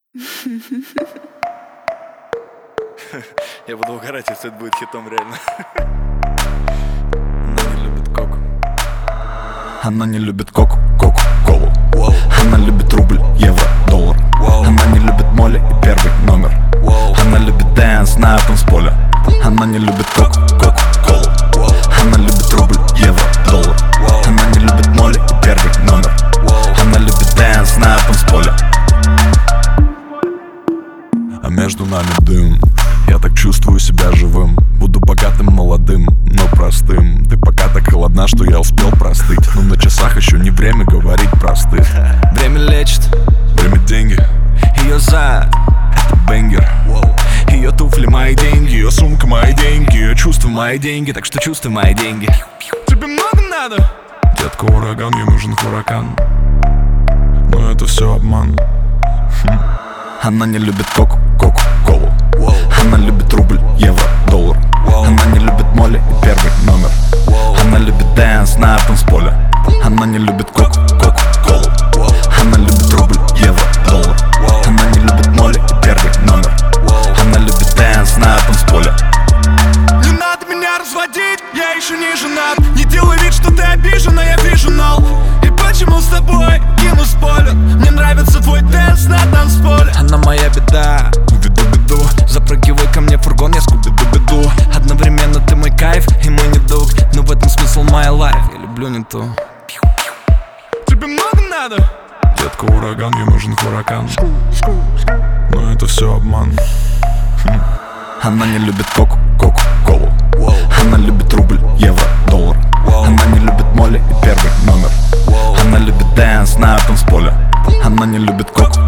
Я буду угорать, если это будет хитом, реально. Она не любит коку. Она не любит коку-колу. Она любит рубль, евро, доллар. Она не любит моли и первый номер. Она любит дэнс на танцполе. Она не любит коку-колу. Она любит рубль, евро, доллар. Она не любит моли и первый номер. Она любит дэнс на танцполе. А между нами дым. Я так чувствую себя живым. Буду богатым, молодым, но простым. Ты пока так холодна, что я успел простыть. Но на часах еще не время говорить простых. Время лечит, Время деньги. ее зад — это бенгер. Ее туфли мои деньги, ее сумка мои деньги, ее чувства мои деньги, Так что чувствуй мои деньги. тебе много надо? Детка ураган, ей нужен хуракан. Но это все обман. Она не любит коку-колу. Она любит рубль, евро, доллар. Она не любит моли и первый номер. Она любит дэнс на танцполе. Она не любит коку-колу. Она любит рубль, евро, доллар. Она не любит моли и первый номер. Она любит дэнс на танцполе. Не надо меня разводить, я еще не женат. Не делай вид, что ты обижена, я вижу нол. И почему с тобой кину спойлер? Мне нравится твой дэнс на танцполе. Она моя беда, Беду-беду, запрыгивай ко мне в фургон, я скуби-ду-беду. Одновременно ты мой кайф и мой недуг. Но в этом смысл моя лайф, я люблю не то. тебе много надо? Детка ураган, ей нужен хуракан. Но это все обман. Она не любит коку-колу. Она любит рубль, евро, доллар. Она не любит моли и первый номер. Она любит дэнс на танцполе. Она не любит коку